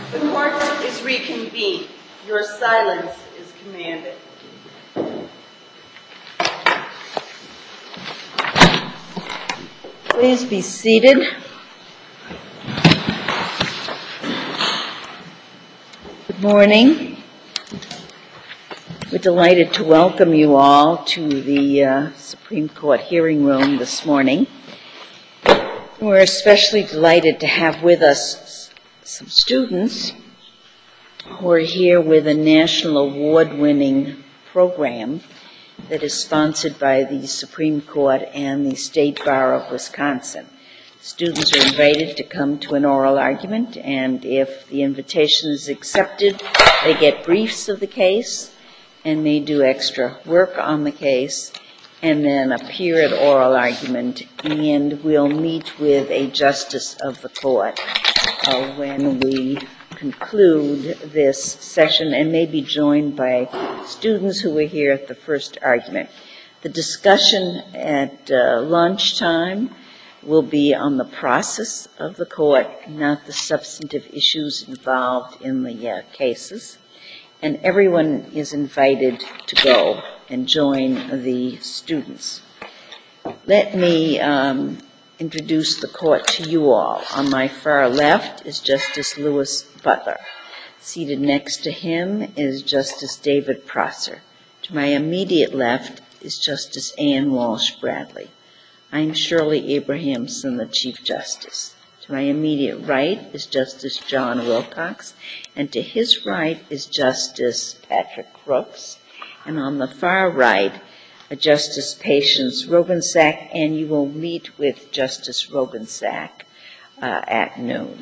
The court is reconvened. Your silence is commanded. Please be seated. Good morning. We're delighted to welcome you all to the Supreme Court hearing room this morning. We're especially delighted to have with us some students who are here with a national award-winning program that is sponsored by the Supreme Court and the State Bar of Wisconsin. Students are invited to come to an oral argument, and if the invitation is accepted, they get briefs of the case and may do extra work on the case, and then appear at oral argument, and we'll meet with a justice of the court when we conclude this session, and may be joined by students who were here at the first argument. The discussion at lunchtime will be on the process of the court, not the substantive issues involved in the cases. And everyone is invited to go and join the students. Let me introduce the court to you all. On my far left is Justice Louis Butler. Seated next to him is Justice David Prosser. To my immediate left is Justice Ann Walsh Bradley. I'm Shirley Abrahamson, the Chief Justice. To my immediate right is Justice John Wilcox, and to his right is Justice Patrick Crooks, and on the far right, Justice Patience Rogensack, and you will meet with Justice Rogensack at noon.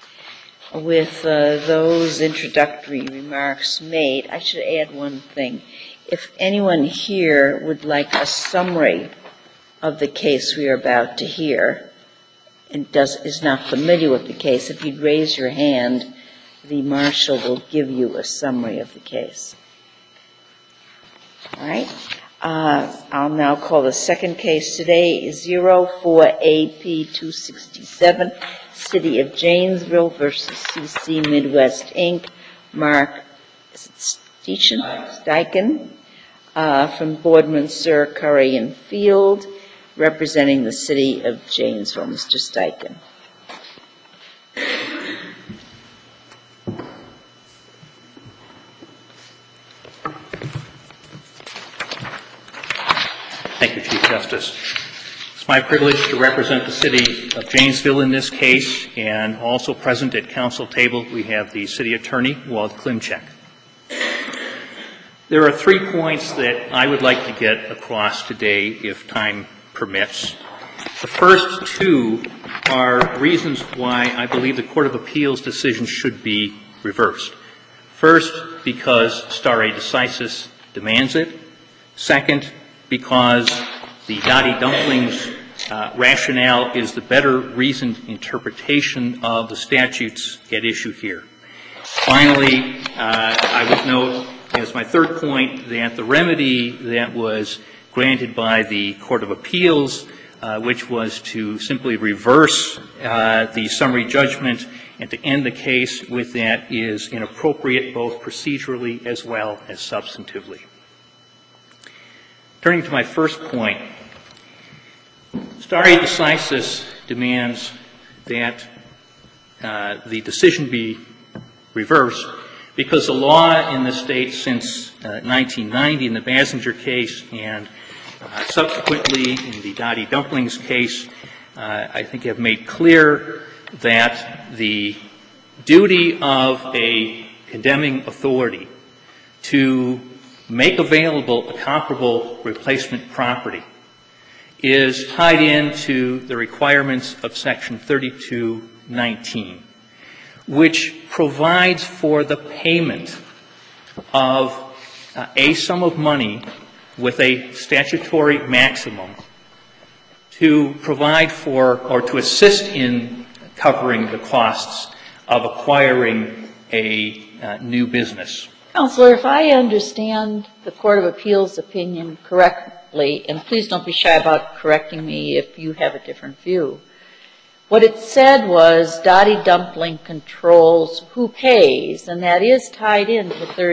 With those introductory remarks made, I should add one thing. If anyone here would like a summary of the case we are about to hear and is not familiar with the case, if you'd raise your hand, the marshal will give you a summary of the case. All right. I'll now call the second case today, 04AP267, City of Janesville versus CC Midwest, Inc. Mark Steichen from Boardman, Sir, Curry, and Field, representing the City of Janesville. Mr. Steichen. Thank you, Chief Justice. It's my privilege to represent the City of Janesville in this case, and also present at council table we have the City Attorney, Walt Klimchek. There are 3 points that I would like to get across today, if time permits. The first 2 are reasons why I believe the Court of Appeals decision should be reversed. First, because stare decisis demands it. Second, because the Dottie Dumplings rationale is the better reasoned interpretation of the statutes at issue here. Finally, I would note as my third point that the remedy that was granted by the Court of Appeals, which was to simply reverse the summary judgment and to end the case with that, is inappropriate both procedurally as well as substantively. Turning to my first point, stare decisis demands that the decision be reversed because the law in the state since 1990 in the Basinger case and subsequently in the Dottie Dumplings case, I think have made clear that the duty of a condemning authority to make available a comparable replacement property is tied into the requirements of Section 3219, which provides for the payment of a sum of money with a statutory maximum to provide for or to assist in covering the costs of acquiring a new business. Counselor, if I understand the Court of Appeals opinion correctly, and please don't be shy about correcting me if you have a different view, What it said was Dottie Dumpling controls who pays, and that is tied into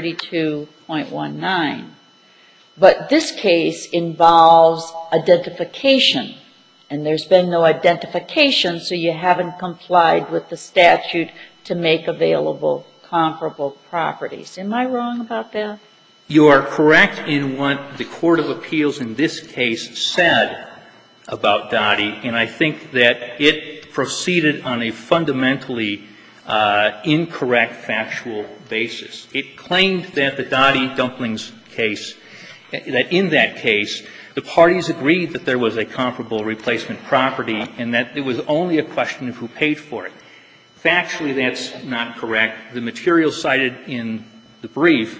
32.19. But this case involves identification, and there's been no identification, so you haven't complied with the statute to make available comparable properties. Am I wrong about that? You are correct in what the Court of Appeals in this case said about Dottie, and I think that it proceeded on a fundamentally incorrect factual basis. It claimed that the Dottie Dumplings case, that in that case, the parties agreed that there was a comparable replacement property and that it was only a question of who paid for it. Factually, that's not correct. The material cited in the brief,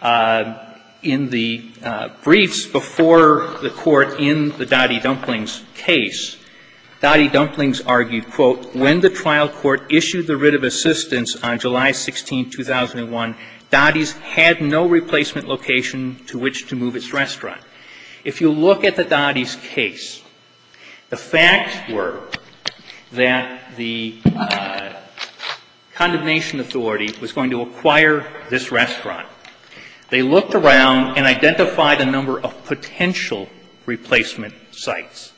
briefs before the Court in the Dottie Dumplings case, Dottie Dumplings argued, quote, when the trial court issued the writ of assistance on July 16, 2001, Dottie's had no replacement location to which to move its restaurant. If you look at the Dottie's case, the facts were that the condemnation authority was going to acquire this restaurant. They looked around and identified a number of potential replacement sites.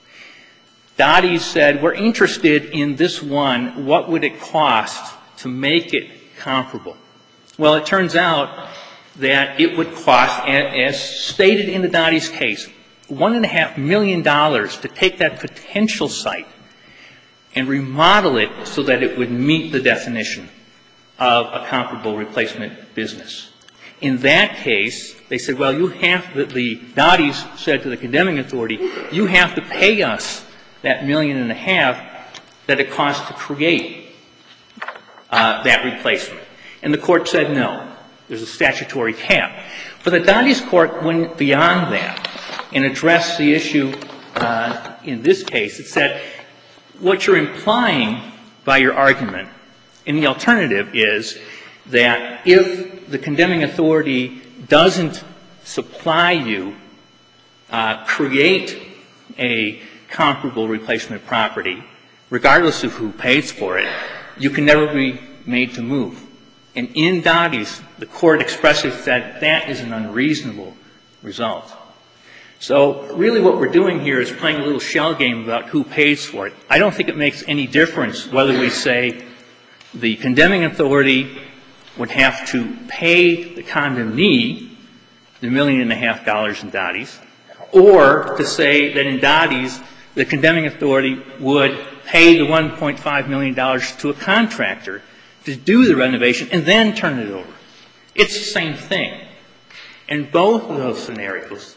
Dottie said, we're interested in this one. What would it cost to make it comparable? Well, it turns out that it would cost, as stated in the Dottie's case, $1.5 million to take that potential site and remodel it so that it would meet the definition of a comparable replacement business. In that case, they said, well, the Dotties said to the condemning authority, you have to pay us that $1.5 million that it costs to create that replacement. And the Court said no. There's a statutory cap. But the Dottie's Court went beyond that and addressed the issue in this case. It said, what you're implying by your argument in the alternative is that if the condemning authority doesn't supply you, create a comparable replacement property, regardless of who pays for it, you can never be made to move. And in Dottie's, the Court expressly said that is an unreasonable result. So really what we're doing here is playing a little shell game about who pays for it. I don't think it makes any difference whether we say the condemning authority would have to pay the condemnee the $1.5 million in Dottie's, or to say that in Dottie's, the condemning authority would pay the $1.5 million to a contractor to do the renovation and then turn it over. It's the same thing. And both of those scenarios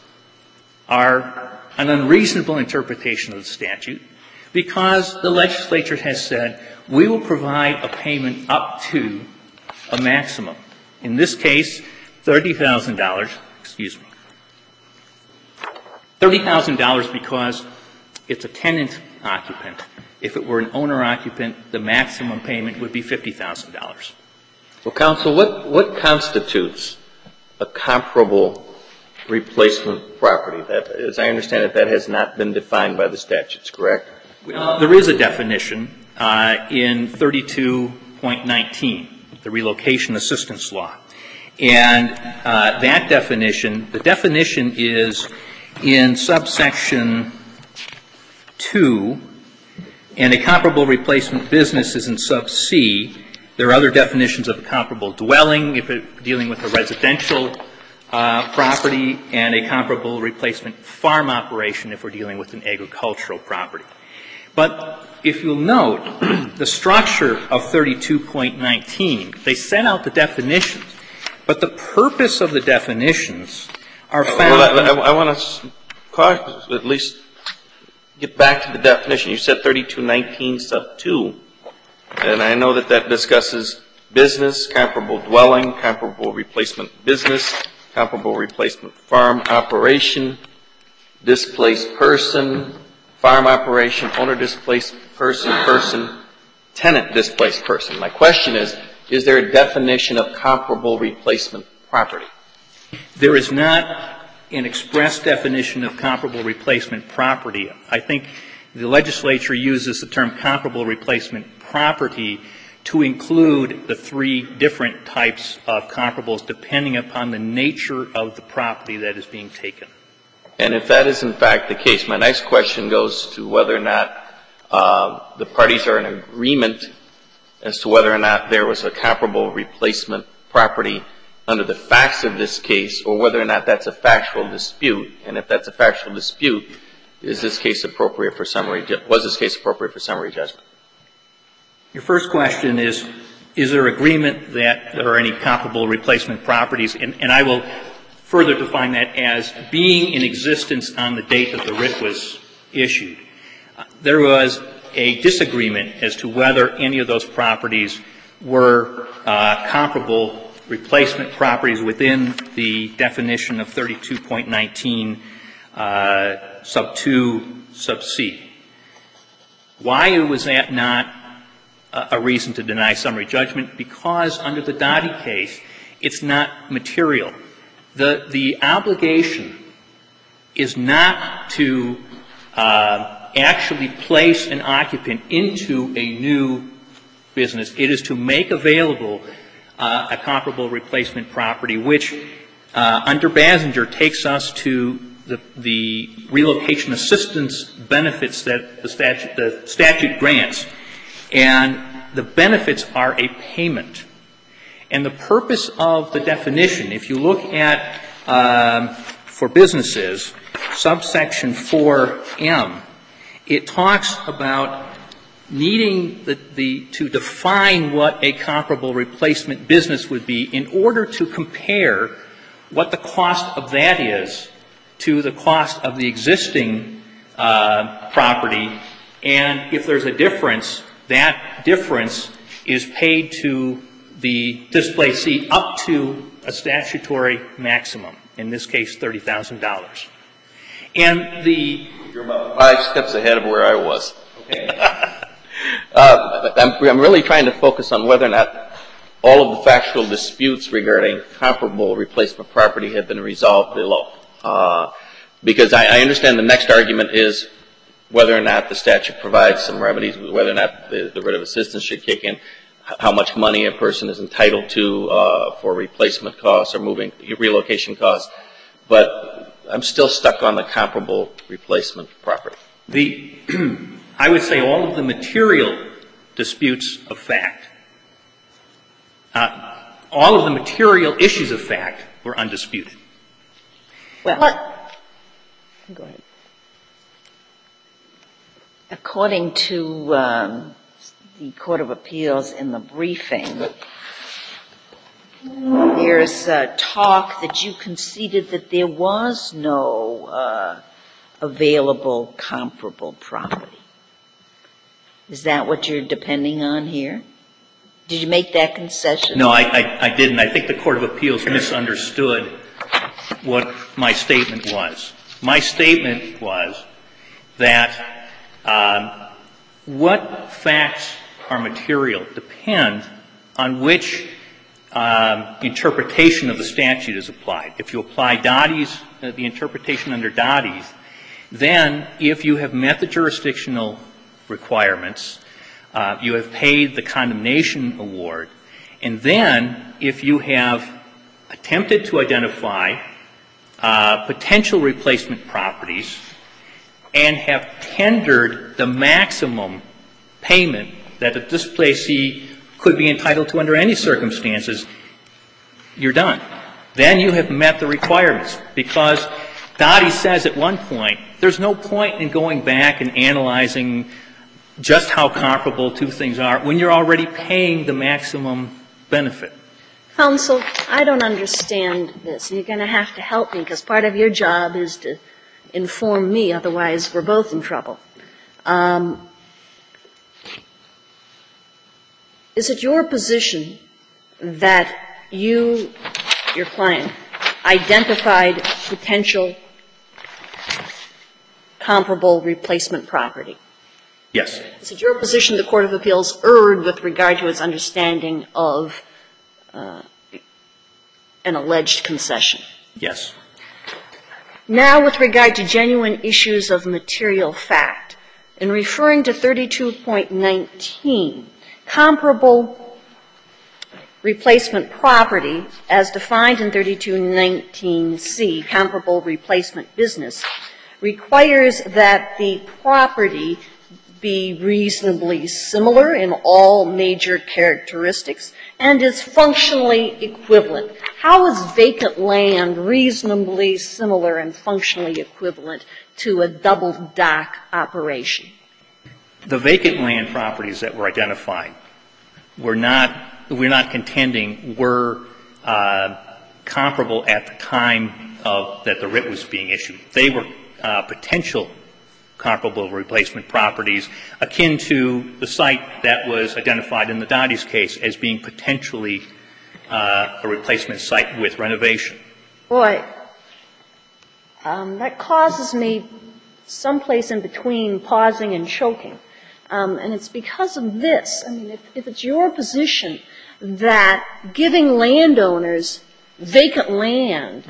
are an unreasonable interpretation of the statute because the legislature has said we will provide a payment up to a maximum. In this case, $30,000, $30,000 because it's a tenant occupant. If it were an owner occupant, the maximum payment would be $50,000. Well, counsel, what constitutes a comparable replacement property? That, as I understand it, that has not been defined by the statutes, correct? There is a definition in 32.19, the Relocation Assistance Law. And that definition, the definition is in subsection 2, and a comparable replacement business is in sub C. There are other definitions of a comparable dwelling if it's dealing with a residential property, and a comparable replacement farm operation if we're dealing with an agricultural property. But if you'll note, the structure of 32.19, they set out the definitions, but the purpose of the definitions are found. Well, I want to at least get back to the definition. You said 32.19 sub 2, and I know that that discusses business, comparable dwelling, comparable replacement business, comparable replacement farm operation, displaced person, farm operation, owner displaced person, tenant displaced person. My question is there a definition of comparable replacement property? There is not an express definition of comparable replacement property. I think the legislature uses the term comparable replacement property to include the three different types of comparables depending upon the nature of the property that is being taken. And if that is in fact the case, my next question goes to whether or not the parties are in agreement as to whether or not there was a comparable replacement property under the facts of this case, or whether or not that's a factual dispute. And if that's a factual dispute, was this case appropriate for summary judgment? Your first question is there agreement that there are any comparable replacement properties? And I will further define that as being in existence on the date that the writ was issued. There was a disagreement as to whether any of those properties were comparable replacement properties within the definition of 32.19 sub 2 sub C. Why was that not a reason to deny summary judgment? Because under the Dottie case, it's not material. The obligation is not to actually place an occupant into a new business. It is to make available a comparable replacement property, which under Basinger takes us to the relocation assistance benefits that the statute grants. And the benefits are a payment. And the purpose of the definition, if you look at, for businesses, subsection 4M, it talks about needing to define what a comparable replacement business would be in order to compare what the cost of that is to the cost of the existing property. And if there's a difference, that difference is paid to the displacee up to a statutory maximum, in this case $30,000. And you're about 5 steps ahead of where I was. Okay. I'm really trying to focus on whether or not all of the factual disputes regarding comparable replacement property have been resolved below. Because I understand the next argument is whether or not the statute provides some remedies, whether or not the writ of assistance should kick in, how much money a person is entitled to for replacement costs or relocation costs. But I'm still stuck on the comparable replacement property. I would say all of the material disputes of fact, all of the material issues of fact were undisputed. Well, go ahead. According to the Court of Appeals in the briefing, there's talk that you conceded that there was no available comparable property. Is that what you're depending on here? Did you make that concession? No, I didn't. I think the Court of Appeals misunderstood what my statement was. My statement was that what facts are material depend on which interpretation of the statute is applied. If you apply Dottie's, the interpretation under Dottie's, then if you have met the jurisdictional requirements, you have paid the condemnation award, and then if you have attempted to identify potential replacement properties and have tendered the maximum payment that a displacee could be entitled to under any circumstances, you're done. Then you have met the requirements, because Dottie says at one point, there's no point in going back and analyzing just how comparable two things are when you're already paying the maximum benefit. Counsel, I don't understand this, and you're going to have to help me, because part of your job is to inform me, otherwise we're both in trouble. Is it your position that you, your client, identified potential comparable replacement property? Yes. Is it your position the Court of Appeals erred with regard to its understanding of an alleged concession? Yes. Now, with regard to genuine issues of material fact, in referring to 32.19, comparable replacement property, as defined in 3219C, comparable replacement business, requires that the property be reasonably similar in all major characteristics and is functionally equivalent. How is vacant land reasonably similar and functionally equivalent to a double dock operation? The vacant land properties that were identified we're not contending were comparable at the time that the writ was being issued. They were potential comparable replacement properties akin to the site that was identified in the Dottie's case as being potentially a replacement site with renovation. Boy, that causes me someplace in between pausing and choking. And it's because of this. I mean, if it's your position that giving landowners vacant land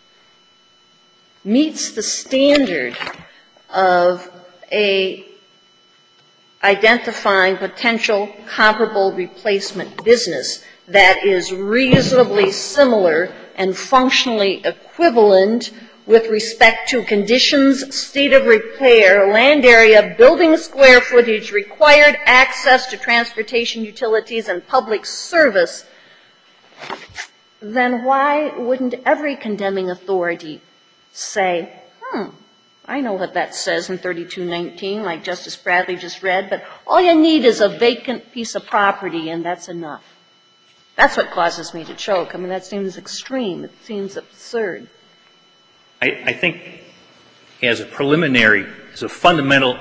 meets the standard of identifying potential comparable replacement business that is reasonably similar and functionally equivalent with respect to conditions, state of repair, land area, building square footage, required access to transportation utilities and public service, then why wouldn't every condemning authority say, I know what that says in 3219, like Justice Bradley just read, but all you need is a vacant piece of property and that's enough. That's what causes me to choke. I mean, that seems extreme. It seems absurd. I think as a preliminary, as a fundamental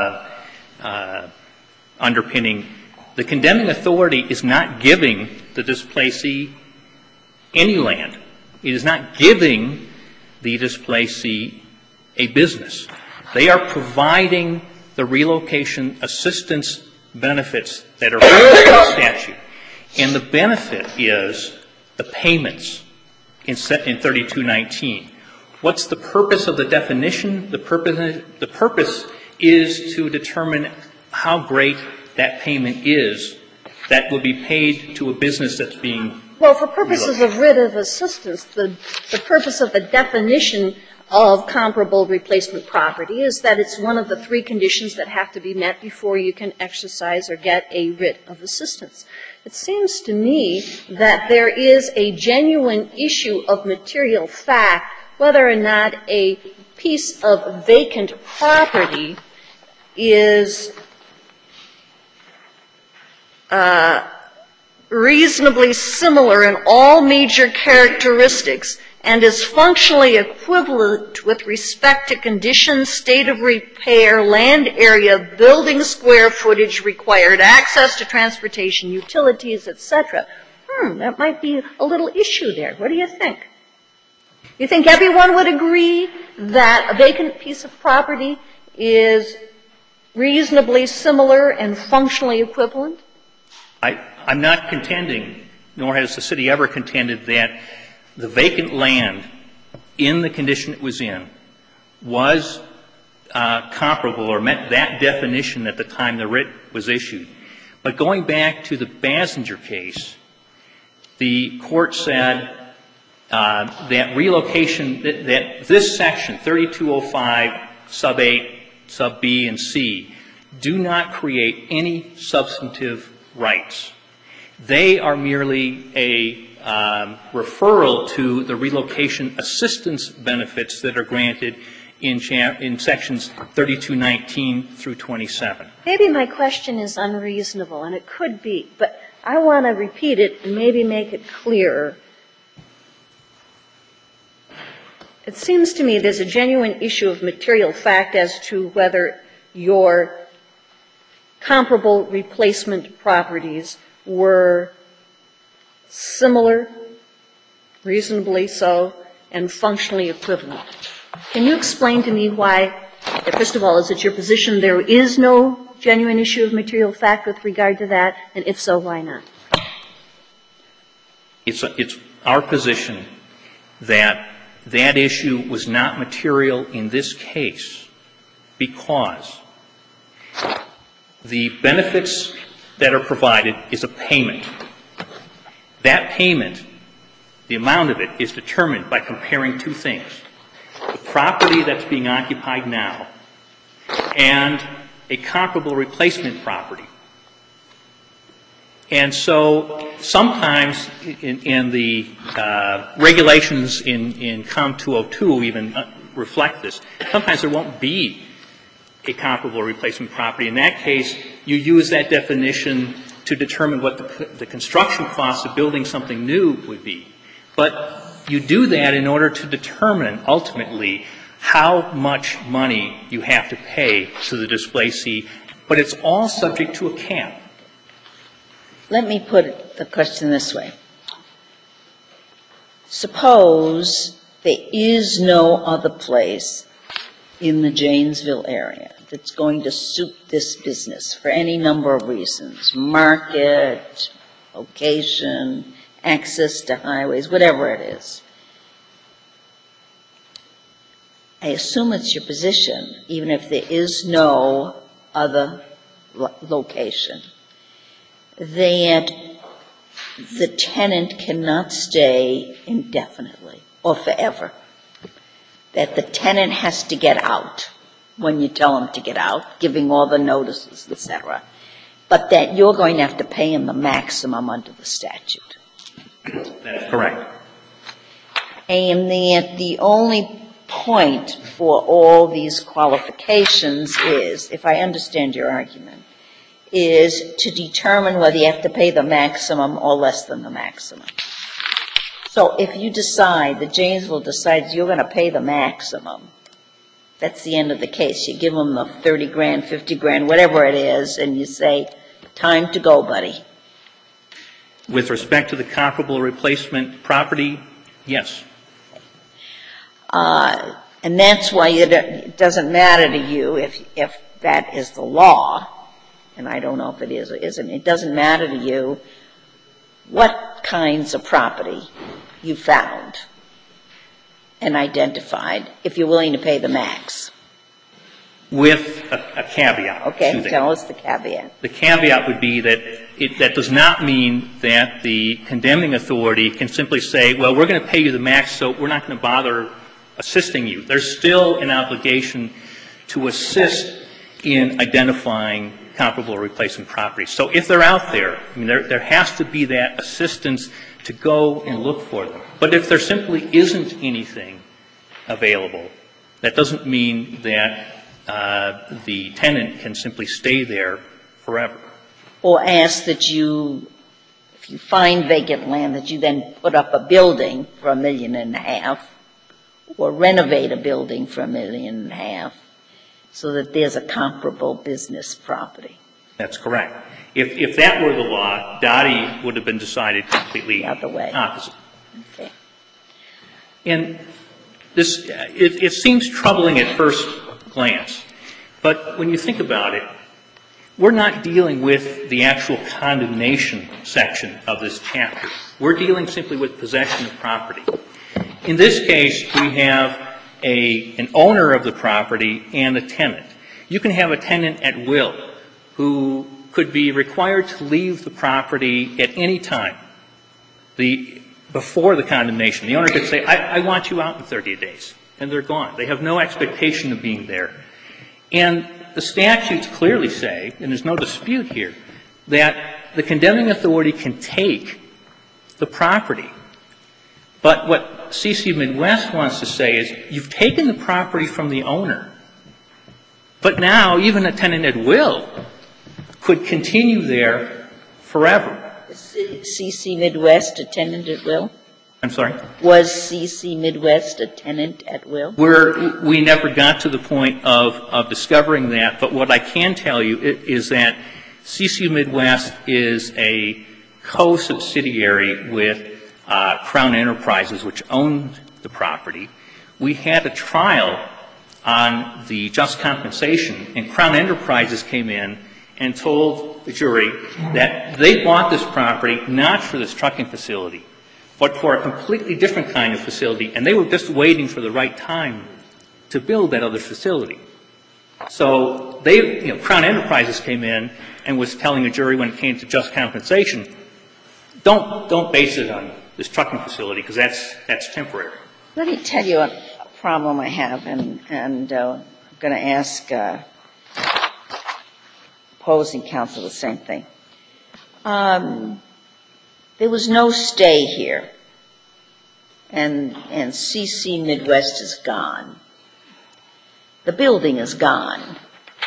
underpinning, the condemning authority is not giving the displacee any land. It is not giving the displacee a business. They are providing the relocation assistance benefits that are written in the statute. And the benefit is the payments in 3219. What's the purpose of the definition? The purpose is to determine how great that payment is that will be paid to a business that's being Well, for purposes of writ of assistance, the purpose of the definition of comparable replacement property is that it's one of the three conditions that have to be met before you can exercise or get a writ of assistance. It seems to me that there is a genuine issue of material fact whether or not a piece of vacant property is reasonably similar in all major characteristics and is functionally equivalent with respect to conditions, state of repair, land area, building square footage, required access to transportation, utilities, etc. That might be a little issue there. What do you think? You think everyone would agree that a vacant piece of property is reasonably similar and functionally equivalent? I'm not contending, nor has the city ever contended, that the vacant land in the condition it was in was comparable or met that definition at the time the writ was issued. But going back to the Basinger case, the court said that relocation, that this section, 3205, sub 8, sub B, and C, do not create any substantive rights. They are merely a referral to the relocation assistance benefits that are granted in sections 3219 through 27. Maybe my question is unreasonable, and it could be, but I want to repeat it and maybe make it clearer. It seems to me there's a genuine issue of material fact as to whether your comparable replacement properties were similar, reasonably so, and functionally equivalent. Can you explain to me why, first of all, is it your position there is no genuine issue of material fact with regard to that, and if so, why not? It's our position that that issue was not material in this case because The benefits that are provided is a payment. That payment, the amount of it, is determined by comparing two things. The property that's being occupied now and a comparable replacement property. And so sometimes in the regulations in COM 202 even reflect this. Sometimes there won't be a comparable replacement property. In that case, you use that definition to determine what the construction costs of building something new would be. But you do that in order to determine ultimately how much money you have to pay to the displacee, but it's all subject to a cap. Let me put the question this way. Suppose there is no other place in the Janesville area that's going to suit this business for any number of reasons, market, location, access to highways, whatever it is. I assume it's your position, even if there is no other location, that the tenant cannot stay indefinitely or forever, that the tenant has to get out when you tell him to get out, giving all the notices, etc., but that you're going to have to pay him the maximum under the statute. That's correct. And that the only point for all these qualifications is, if I understand your argument, is to determine whether you have to pay the maximum or less than the maximum. So if you decide, that Janesville decides you're going to pay the maximum, that's the end of the case. You give them the 30 grand, 50 grand, whatever it is, and you say, time to go, buddy. With respect to the comparable replacement property, yes. And that's why it doesn't matter to you if that is the law, and I don't know if it is or isn't. It doesn't matter to you what kinds of property you found and identified if you're willing to pay the max. With a caveat. Okay, tell us the caveat. The caveat would be that that does not mean that the condemning authority can simply say, well, we're going to pay you the max, so we're not going to bother assisting you. There's still an obligation to assist in identifying comparable replacement properties. So if they're out there, I mean, there has to be that assistance to go and look for them. But if there simply isn't anything available, that doesn't mean that the tenant can simply stay there forever. Or ask that you, if you find vacant land, that you then put up a building for $1.5 million, or renovate a building for $1.5 million, so that there's a comparable business property. That's correct. If that were the law, Dottie would have been decided completely Out the way. opposite. Okay. And this, it seems troubling at first glance, but when you think about it, we're not dealing with the actual condemnation section of this chapter. We're dealing simply with possession of property. In this case, we have an owner of the property and a tenant. You can have a tenant at will who could be required to leave the property at any time before the condemnation. The owner could say, I want you out in 30 days, and they're gone. They have no expectation of being there. And the statutes clearly say, and there's no dispute here, that the condemning authority can take the property. But what CC Midwest wants to say is, you've taken the property from the owner, but now even a tenant at will could continue there forever. Is CC Midwest a tenant at will? I'm sorry? Was CC Midwest a tenant at will? We never got to the point of discovering that, but what I can tell you is that CC Midwest is a co-subsidiary with Crown Enterprises, which owned the property. We had a trial on the just compensation, and Crown Enterprises came in and told the jury that they bought this property not for this trucking facility, but for a completely different kind of facility, and they were just waiting for the right time to build that other facility. So they, Crown Enterprises came in and was telling the jury when it came to just compensation, don't base it on this trucking facility because that's temporary. Let me tell you a problem I have, and I'm going to ask opposing counsel the same thing. There was no stay here, and CC Midwest is gone. The building is gone.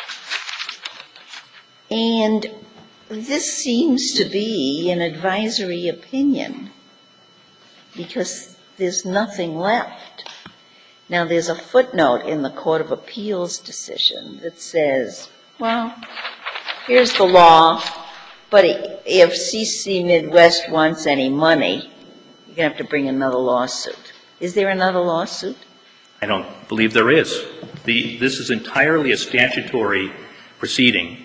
And this seems to be an advisory opinion because there's nothing left. Now, there's a footnote in the Court of Appeals decision that says, well, here's the law, but if CC Midwest wants any money, you're going to have to bring another lawsuit. Is there another lawsuit? I don't believe there is. This is entirely a statutory proceeding.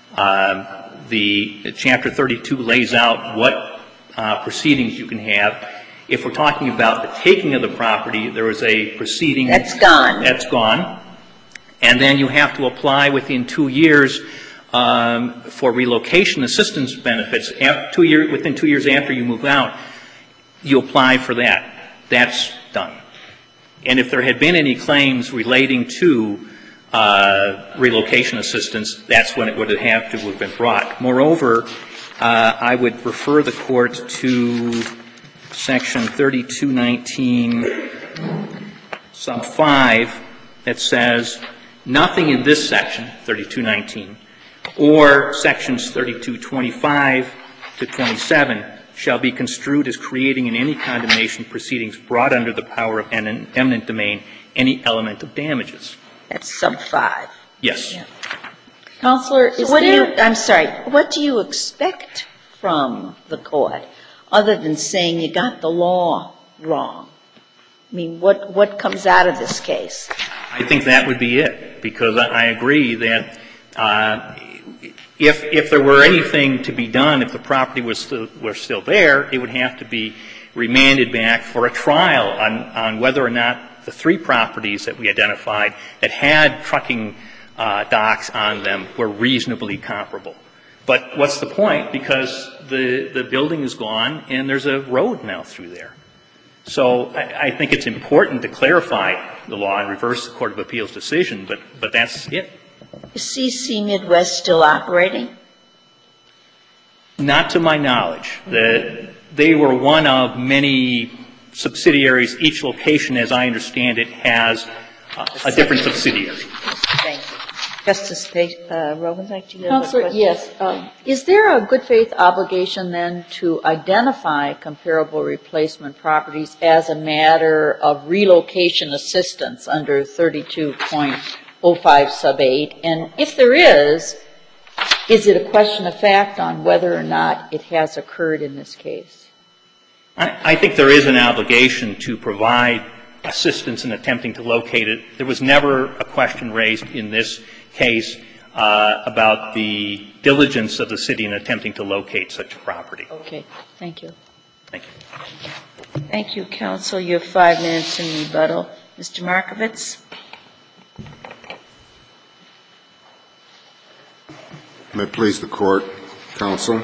The Chapter 32 lays out what proceedings you can have. If we're talking about the taking of the property, there is a proceeding. That's gone. That's gone. And then you have to apply within 2 years for relocation assistance benefits. Within 2 years after you move out, you apply for that. That's done. And if there had been any claims relating to relocation assistance, that's when it would have to have been brought. Moreover, I would refer the Court to Section 3219, sub 5, that says nothing in this section, 3219, or Sections 3225 to 27 shall be construed as creating in any condemnation proceedings brought under the power of an eminent domain any element of damages. That's sub 5. Yes. Yeah. Counselor, what do you expect from the Court other than saying you got the law wrong? I mean, what comes out of this case? I think that would be it, because I agree that if there were anything to be done, if the property were still there, it would have to be remanded back for a trial on whether or not the 3 properties that we identified that had trucking docks on them were reasonably comparable. But what's the point? Because the building is gone and there's a road now through there. So I think it's important to clarify the law and reverse the Court of Appeals decision, but that's it. Is CC Midwest still operating? Not to my knowledge. They were one of many subsidiaries. Each location, as I understand it, has a different subsidiary. Thank you. Justice Rosenthal, do you have a Counselor, question? yes. Is there a good faith obligation then to identify comparable replacement properties as a matter of relocation assistance under 32.05 sub 8? And if there is it a question of fact on whether or not it has occurred in this case? I think there is an obligation to provide assistance in attempting to locate it. There was never a question raised in this case about the diligence of the city in attempting to locate such a property. Okay. Thank you. Thank you. Thank you, counsel. You have 5 minutes in rebuttal. Mr. Markovitz. May it please the Court, counsel.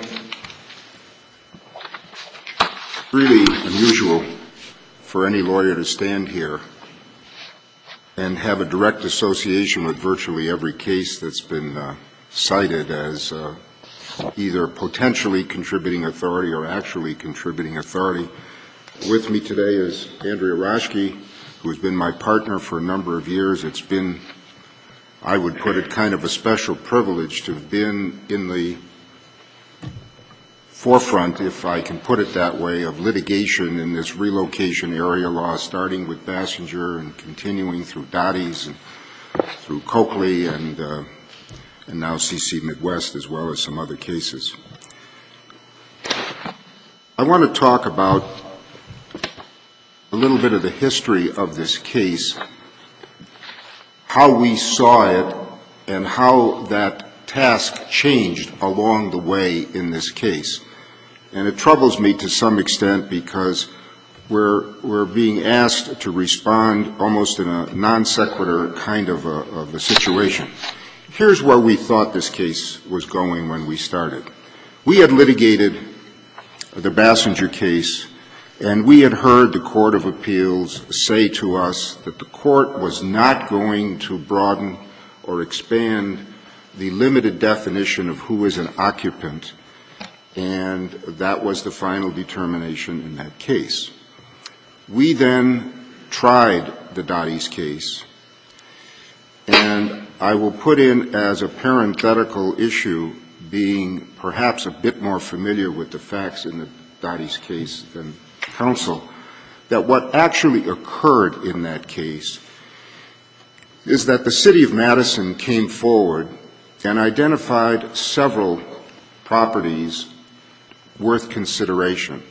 It's really unusual for any lawyer to stand here and have a direct association with virtually every case that's been cited as either potentially contributing authority or actually contributing authority. With me today is Andrea Roschke, who has been my partner for a number of years. It's been, I would put it, kind of a special privilege to have been in the forefront, if I can put it that way, of litigation in this relocation area law, starting with Bassinger and continuing through Dottie's and through Coakley and now CC Midwest, as well as some other cases. I want to talk about a little bit of the history of this case, how we saw it, and how that task changed along the way in this case. And it troubles me to some extent because we're being asked to respond almost in a non sequitur kind of a situation. here's where we thought this case was going when we started. We had litigated the Bassinger case, and we had heard the Court of Appeals say to us that the Court was not going to broaden or expand the limited definition of who is an occupant, and that was the final determination in that case. We then tried the Dottie's case, and I will put in as a parenthetical issue, being perhaps a bit more familiar with the facts in the Dottie's case than counsel, that what actually occurred in that case is that the City of Madison came forward and identified several properties worth consideration.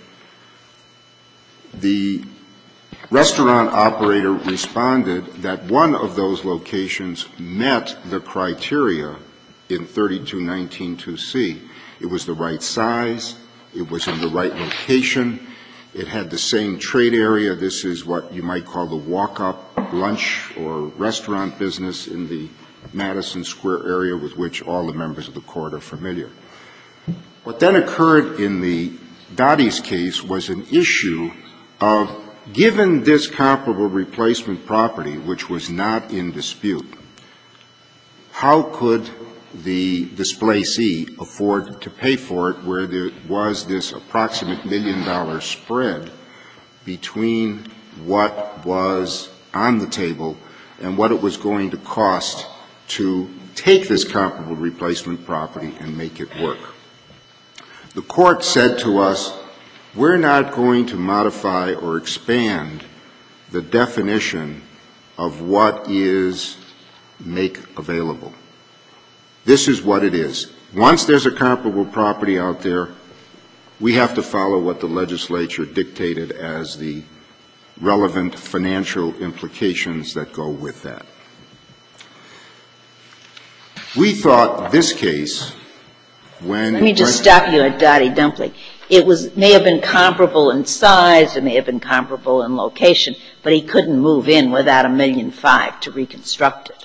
The restaurant operator responded that one of those locations met the criteria in 3219-2C. It was the right size, it was in the right location, it had the same trade area. This is what you might call the walk-up lunch or restaurant business in the Madison Square area with which all the members of the Court are familiar. What then occurred in the Dottie's case was an issue of, given this comparable replacement property, which was not in dispute, how could the displacee afford to pay for it where there was this approximate $1 million spread between what was on the table and what it was going to cost to take this comparable replacement property and make it work? The Court said to us, we're not going to modify or expand the definition of what is make available. This is what it is. Once there's a comparable property out there, we have to follow what the legislature dictated as the relevant financial implications that go with that. We thought this case, when... Let me just stop you at Dottie Dumpling. It may have been comparable in size, it may have been comparable in location, but he couldn't move in without $1.5 million to reconstruct it.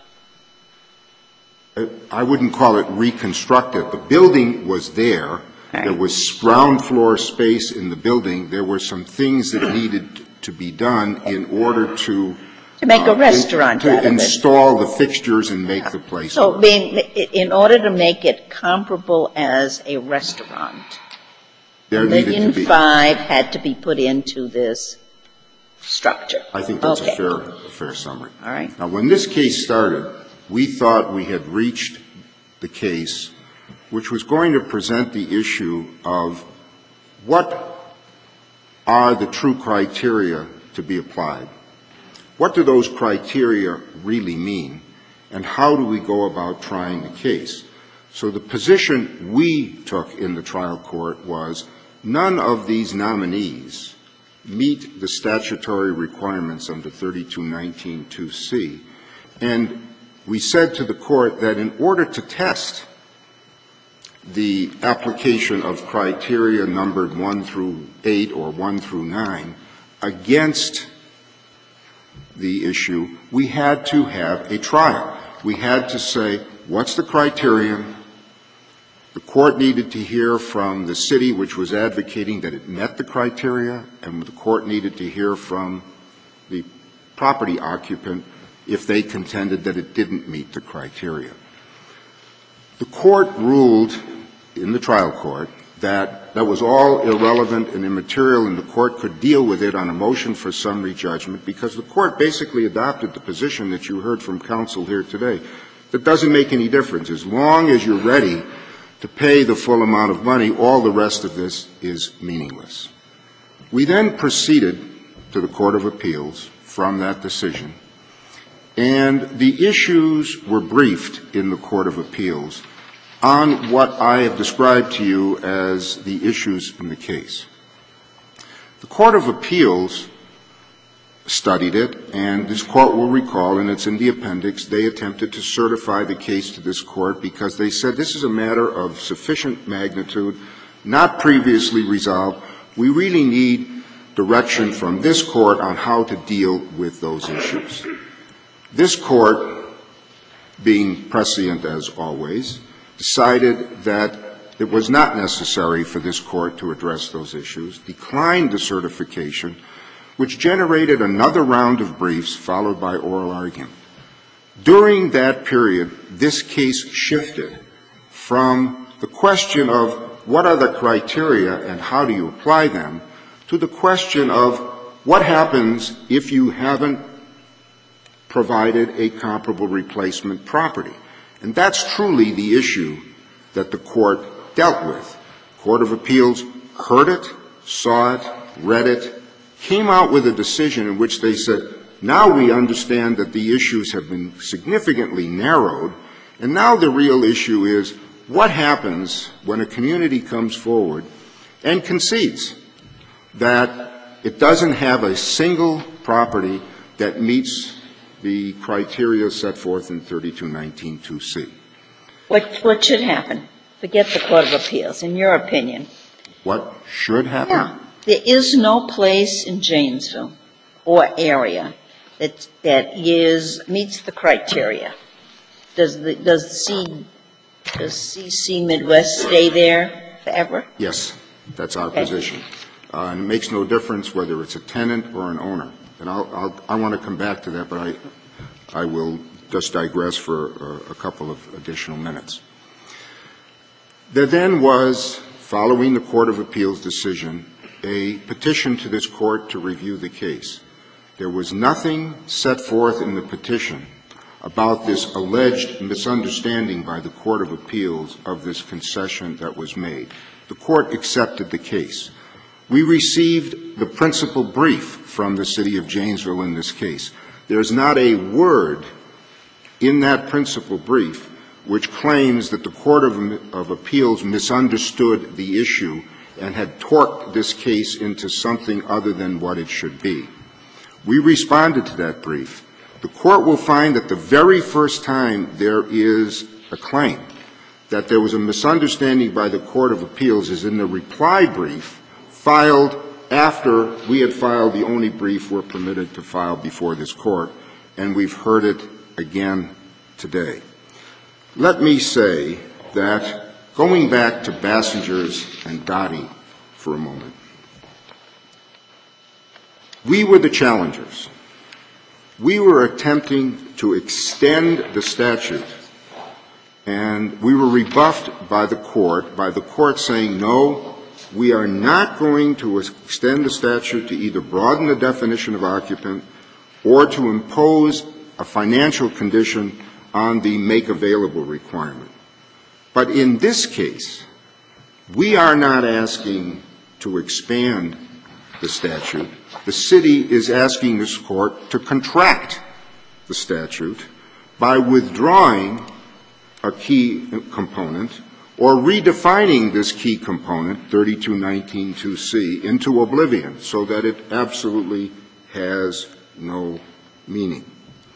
I wouldn't call it reconstructed. The building was there. Right. There was ground floor space in the building. There were some things that needed to be done in order to make a restaurant out of it. To install the fixtures and make the place So, work. in order to make it comparable as a restaurant, There $1.5 needed to be. million had to be put into this structure. I think that's Okay. a fair summary. All right. Now, when this case started, we thought we had reached the case which was going to present the issue of what are the true criteria to be applied. What do those criteria really mean, and how do we go about trying the case? So the position we took in the trial court was none of these nominees meet the statutory requirements under 3219-2C, and we said to the Court that in order to test the application of criteria numbered 1 through 8 or 1 through 9 against the issue, we had to have a trial. We had to say, what's the criterion? The Court needed to hear from the city, which was advocating that it met the criteria, and the Court needed to hear from the property occupant if they contended that it didn't meet the criteria. The Court ruled in the trial court that that was all irrelevant and immaterial, and the Court could deal with it on a motion for summary judgment because the Court basically adopted the position that you heard from counsel here today. That doesn't make any difference. As long as you're ready to pay the full amount of money, all the rest of this is meaningless. We then proceeded to the Court of Appeals from that decision, and the issues were briefed in the Court of Appeals on what I have described to you as the issues in the case. The Court of Appeals studied it, and this Court will recall, and it's in the appendix, they attempted to certify the case to this Court because they said this is a matter of sufficient magnitude, not previously resolved. We really need direction from this Court on how to deal with those issues. This Court being prescient as always, decided that it was not necessary for this Court to address those issues, declined the certification, which generated another round of briefs followed by oral argument. During that period, this case shifted from the question of what are the criteria and how do you apply them to the question of what happens if you haven't provided a comparable replacement property. And that's truly the issue that the Court dealt with. Court of Appeals heard it, saw it, read it, came out with a decision in which they said, now we understand that the issues have been significantly narrowed, and now the real issue is what happens when a community comes forward and concedes that it doesn't have a single property that meets the criteria set forth in 3219-2C. What should happen? Forget the Court of Appeals, in your opinion. What should happen? Yeah. There is no place in Janesville or area that meets the criteria. Does CC Midwest stay there forever? Yes, that's our position. And it makes no difference whether it's a tenant or an owner. And I want to come back to that, but I will just digress for a couple of additional minutes. There then was, following the Court of Appeals decision, a petition to this Court to review the case. There was nothing set forth in the petition about this alleged misunderstanding by the Court of Appeals of this concession that was made. The Court accepted the case. We received the principal brief from the City of Janesville in this case. There's not a word in that principal brief which claims that the Court of Appeals misunderstood the issue and had torqued this case into something other than what it should be. We responded to that brief. The Court will find that the very first time there is a claim that there was a misunderstanding by the Court of Appeals is in the reply brief filed after we had filed the only brief we're permitted to file before this Court, and we've heard it again today. Let me say that, going back to Bassingers and Dottie for a moment, we were the challengers. We were attempting to extend the statute, and we were rebuffed by the Court saying, no, we are not going to extend the statute to either broaden the definition of occupant or to impose a financial condition on the make available requirement. But in this case, we are not asking to expand the statute. The city is asking this Court to contract the statute by withdrawing a key component or redefining this key component, 3219-2C, into oblivion so that it absolutely has no meaning.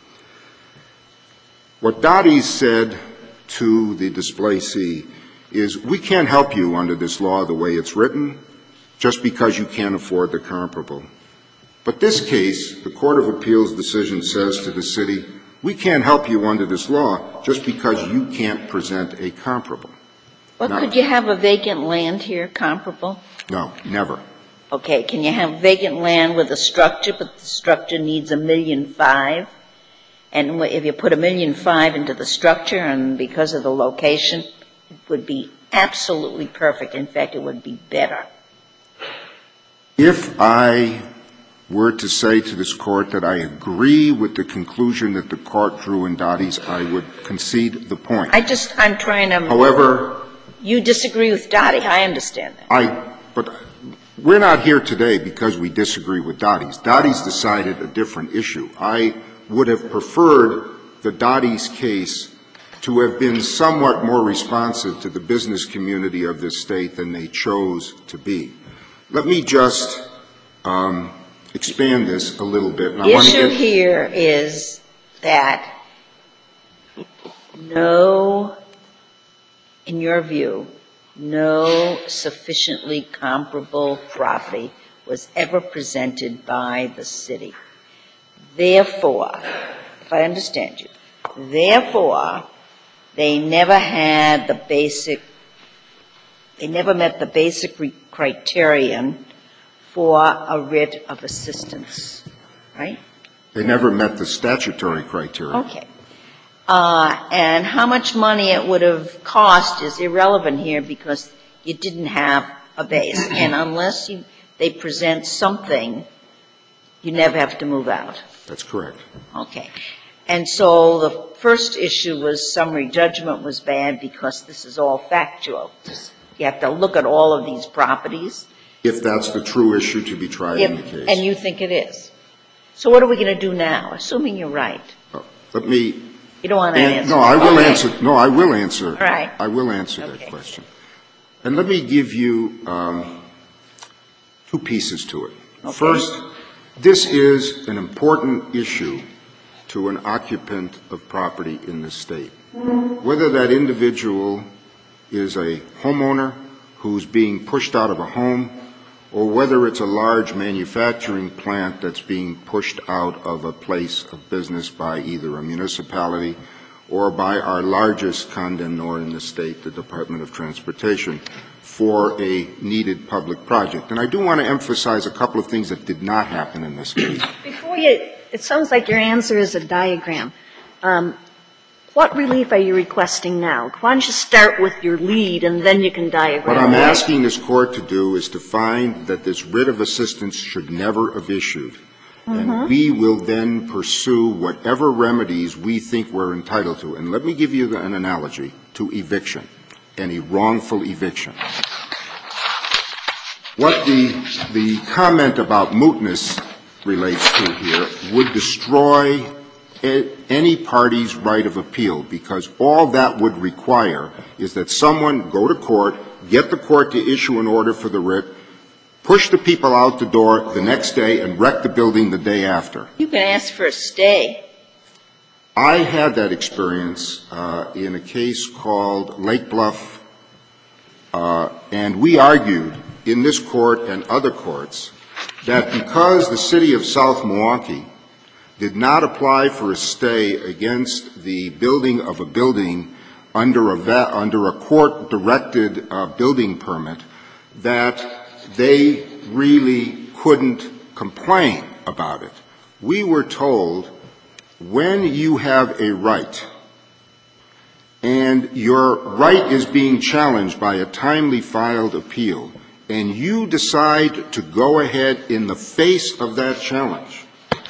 What Dottie said to the displacee is, we can't help you under this law the way it's written just because you can't afford the comparable. But this case, the Court of Appeals decision says to the city, we can't help you under this law just because you can't present a comparable. Well, could you have a vacant land here comparable? No, never. Okay, can you have vacant land with a structure, but the structure needs $1.5 million? And if you put $1.5 million into the structure, and because of the location, it would be absolutely perfect. In fact, it would be better. If I were to say to this Court that I agree with the conclusion that the Court drew in Dottie's, I would concede the point. I'm trying to. However, you disagree with Dottie. I understand that. But we're not here today because we disagree with Dottie's. Dottie's decided a different issue. I would have preferred the Dottie's case to have been somewhat more responsive to the business community of this State than they chose to be. Let me just expand this a little bit. The issue here is that no, in your view, no sufficiently comparable property was ever presented by the city. Therefore, if I understand you, Therefore, they never met the basic criterion for a writ of assistance, right? They never met the statutory criteria. Okay. And how much money it would have cost is irrelevant here because you didn't have a base. And unless they present something, you never have to move out. That's correct. Okay. And so the first issue was summary judgment was bad because this is all factual. You have to look at all of these properties. If that's the true issue to be tried in the case. And you think it is. So what are we going to do now, assuming you're right? Let me. You don't want to answer. No, I will answer. No, I will answer. All right. I will answer that question. And let me give you two pieces to it. Okay. First, this is an important issue to an occupant of property in this state. Whether that individual is a homeowner who's being pushed out of a home, or whether it's a large manufacturing plant that's being pushed out of a place of business by either a municipality or by our largest condemnor in the state, the Department of Transportation, for a needed public project. And I do want to emphasize a couple of things that did not happen in this case. It sounds like your answer is a diagram. What relief are you requesting now? Why don't you start with your lead and then you can diagram. What I'm asking this court to do is to find that this writ of assistance should never have issued. And we will then pursue whatever remedies we think we're entitled to. And let me give you an analogy to eviction, any wrongful eviction. What the comment about mootness relates to here would destroy any party's right of appeal, because all that would require is that someone go to court, get the court to issue an order for the writ, push the people out the door the next day, and wreck the building the day after. You can ask for a stay. I had that experience in a case called Lake Bluff, and we argued in this court and other courts that because the city of South Milwaukee did not apply for a stay against the building of a building under a court-directed building permit, that they really couldn't complain about it. We were told, when you have a right and your right is being challenged by a timely filed appeal, and you decide to go ahead in the face of that challenge,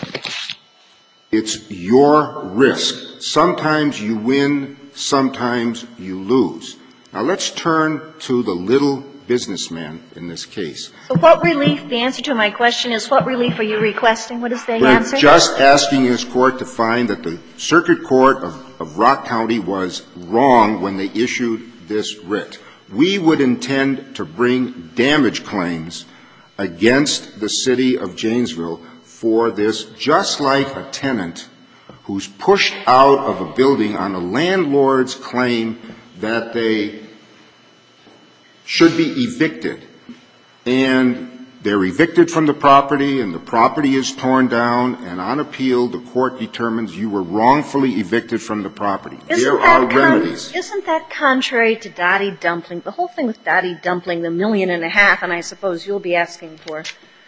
it's your risk. Sometimes you win, sometimes you lose. Now let's turn to the little businessman in this case. So what relief, the answer to my question is, what relief are you requesting? What is the answer? We're just asking this court to find that the Circuit Court of Rock County was wrong when they issued this writ. We would intend to bring damage claims against the city of Janesville for this, just like a tenant who's pushed out of a building on a landlord's claim that they should be evicted. And they're evicted from the property, and the property is torn down, and on appeal, the court determines you were wrongfully evicted from the property. There are remedies. Isn't that contrary to Dottie Dumpling? The whole thing with Dottie Dumpling, the $1.5 million, and I suppose you'll be asking for,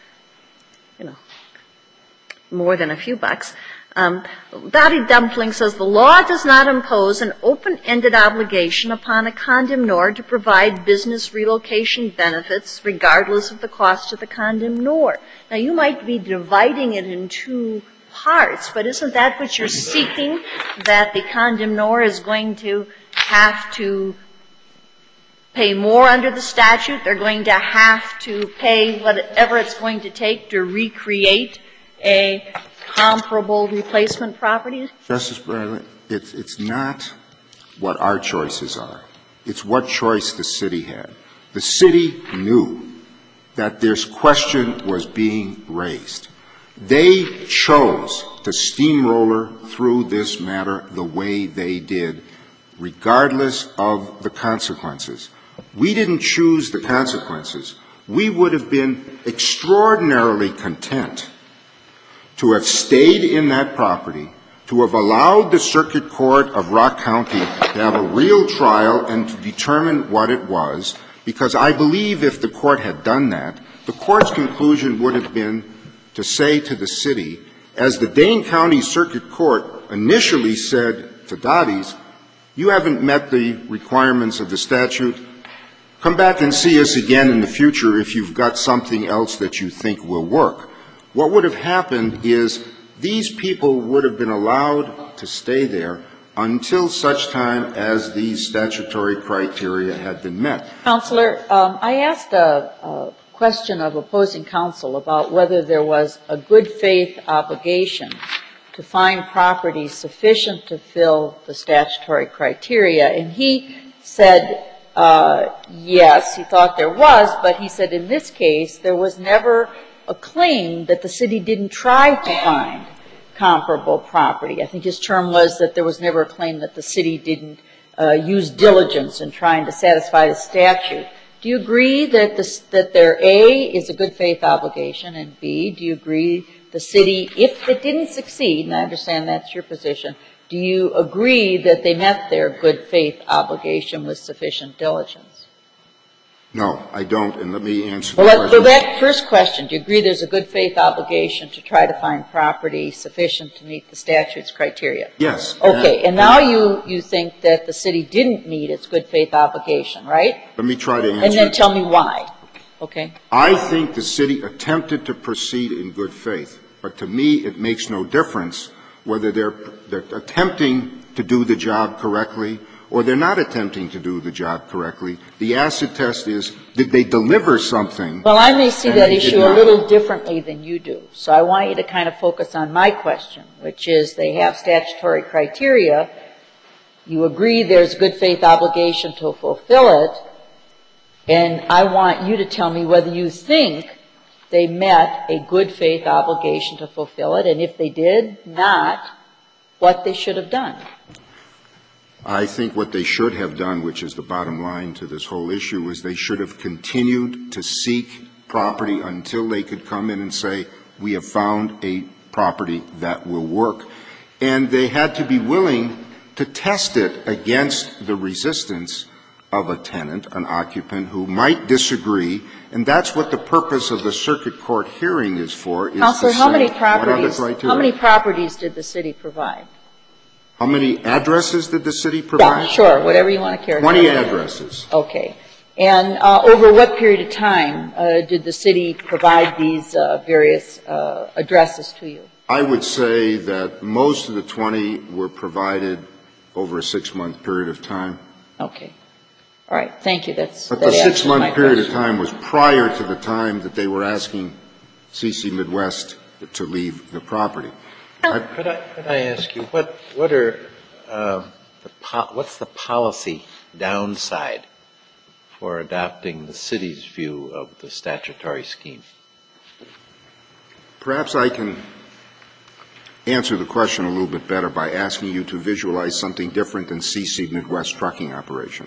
more than a few bucks. Dottie Dumpling says the law does not impose an open-ended obligation upon a condemnor to provide business relocation benefits regardless of the cost to the condemnor. Now, you might be dividing it in two parts, but isn't that what you're seeking, that the condemnor is going to have to pay more under the statute? They're going to have to pay whatever it's going to take to recreate a comparable replacement property? Justice Breyer, it's not what our choices are. It's what choice the city had. The city knew that this question was being raised. They chose to steamroller through this matter the way they did, regardless of the consequences. We didn't choose the consequences. We would have been extraordinarily content to have stayed in that property, to have allowed the Circuit Court of Rock County to have a real trial and to determine what it was, because I believe if the court had done that, the court's conclusion would have been to say to the city, as the Dane County Circuit Court initially said to Dottie's, you haven't met the requirements of the statute. Come back and see us again in the future if you've got something else that you think will work. What would have happened is these people would have been allowed to stay there until such time as these statutory criteria had been met. Counselor, I asked a question of opposing counsel about whether there was a good faith obligation to find property sufficient to fill the statutory criteria, and he said yes, he thought there was, but he said in this case there was never a claim that the city didn't try to find comparable property. I think his term was that there was never a claim that the city didn't use diligence in trying to satisfy the statute. Do you agree that there, A, is a good faith obligation, and B, do you agree the city, if it didn't succeed, and I understand that's your position, do you agree that they met their good faith obligation with sufficient diligence? No, I don't, and let me answer the Well, question. go back first question. Do you agree there's a good faith obligation to try to find property sufficient to meet the statute's criteria? Yes. Okay, and now you think that the city didn't meet its good faith obligation, right? Let me try to answer. And then tell me why. Okay. I think the city attempted to proceed in good faith, but to me it makes no difference whether they're attempting to do the job correctly or they're not attempting to do the job correctly. The acid test is, did they deliver something? Well, I may see that issue a little differently than you do. So I want you to kind of focus on my question, which is they have statutory criteria. You agree there's good faith obligation to fulfill it. And I want you to tell me whether you think they met a good faith obligation to fulfill it. And if they did not, what they should have done. I think what they should have done, which is the bottom line to this whole issue, is they should have continued to seek property until they could come in and say, we have found a property that will work. And they had to be willing to test it against the resistance of a tenant, an occupant, who might disagree. And that's what the purpose of the circuit court hearing is for, is Counselor, to how many say, what are the properties, criteria? how many properties did the city provide? How many addresses did the city provide? Yeah, sure, whatever you want to characterize. 20 addresses. Okay. And over what period of time did the city provide these various addresses to you? I would say that most of the 20 were provided over a 6-month period of time. Okay. All right. Thank you. But the 6-month period of time was prior to the time that they were asking CC Midwest to leave the property. Could I ask you, what's the policy downside for adopting the city's view of the statutory scheme? Perhaps I can answer the question a little bit better by asking you to visualize something different than CC Midwest trucking operation.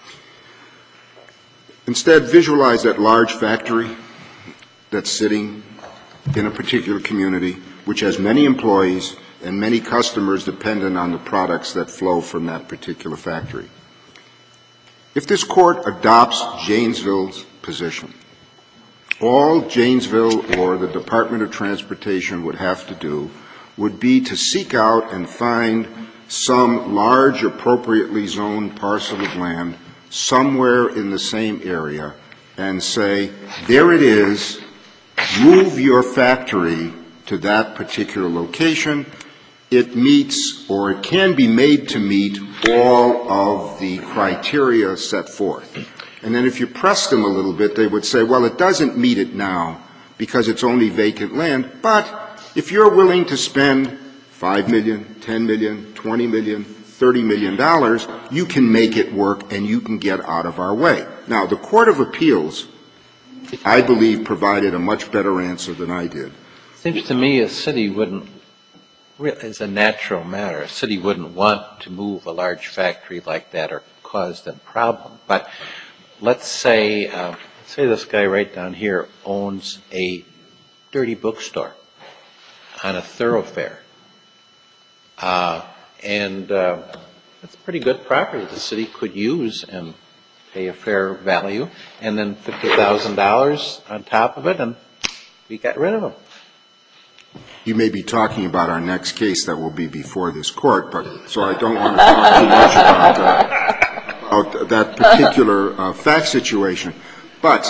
Instead, visualize that large factory that's sitting in a particular community which has many employees and many customers dependent on the products that flow from that particular factory. If this court adopts Janesville's position, all Janesville or the Department of Transportation would have to do would be to seek out and find some large, appropriately zoned parcel of land somewhere in the same area and say, there it is, move your factory to that particular location. It meets, or it can be made to meet, all of the criteria set forth. And then if you press them a little bit, they would say, well, it doesn't meet it now because it's only vacant land, but if you're willing to spend $5 million, $10 million, $20 million, $30 million, you can make it work and you can get out of our way. Now, the Court of Appeals, I believe, provided a much better answer than I did. Seems to me a city wouldn't, as a natural matter, a city wouldn't want to move a large factory like that or cause them problem. But let's say this guy right down here owns a dirty bookstore on a thoroughfare. and it's pretty good property the city could use and pay a fair value, and then $50,000 on top of it, and we got rid of them. You may be talking about our next case that will be before this court, but so I don't want to talk too much about that particular fact situation. But